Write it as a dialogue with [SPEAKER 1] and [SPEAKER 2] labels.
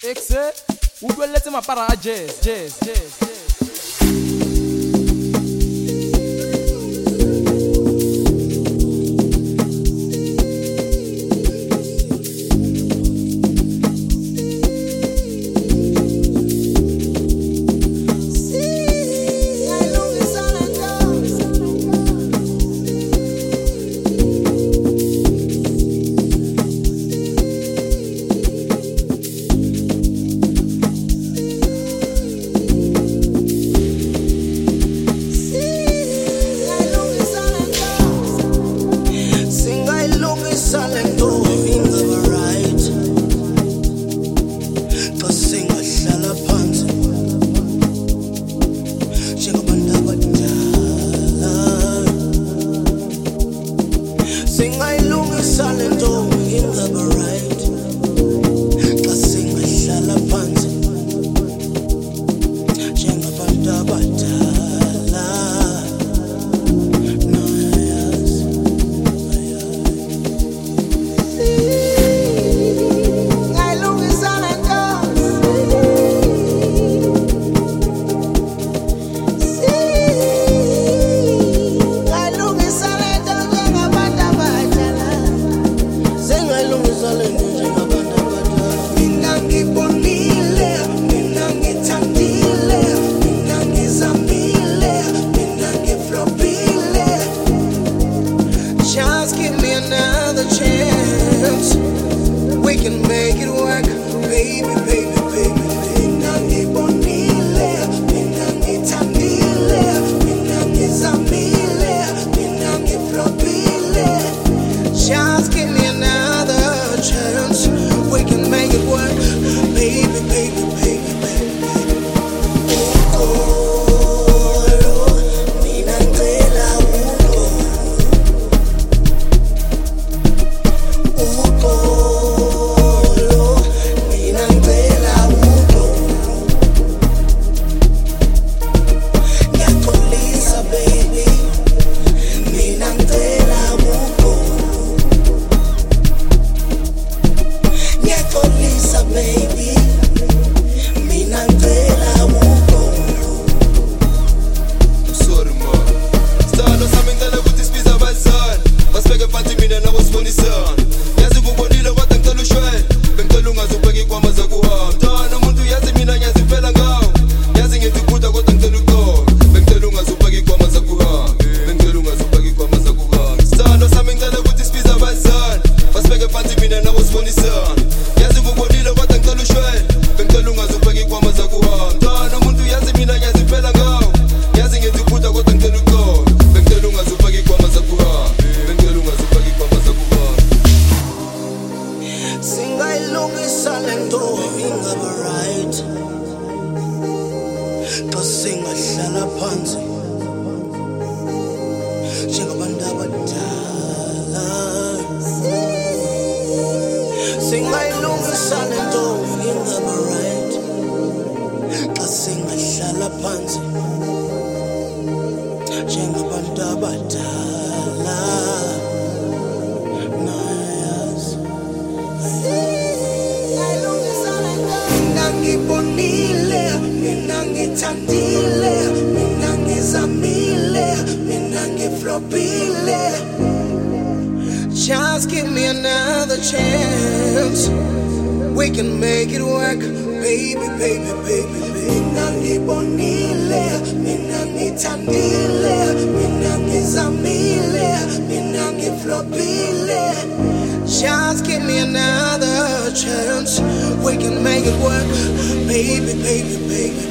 [SPEAKER 1] Exe, ukweletse mapara a jazz. Just give me another chance. We can make it work, baby, baby, baby. Minangi bonile, minangi tandile, minangi zamile, minangi flopile. Just give me another chance. We can make it work, baby, baby, baby, baby. Oh. Singahlala phansi njengabantu abadala, singayilungisa lento ingaba right xa singahlala phansi njengabantu abadala. Ngibonile, mina ngithandile, mina ngizamile, mina ngiflopile. Just give me another chance. We can make it work, baby, baby, baby. Mina ngibonile, mina ngithandile, mina ngizamile, mina ngiflopile. Just give me another chance. We can make it work, baby, baby, baby.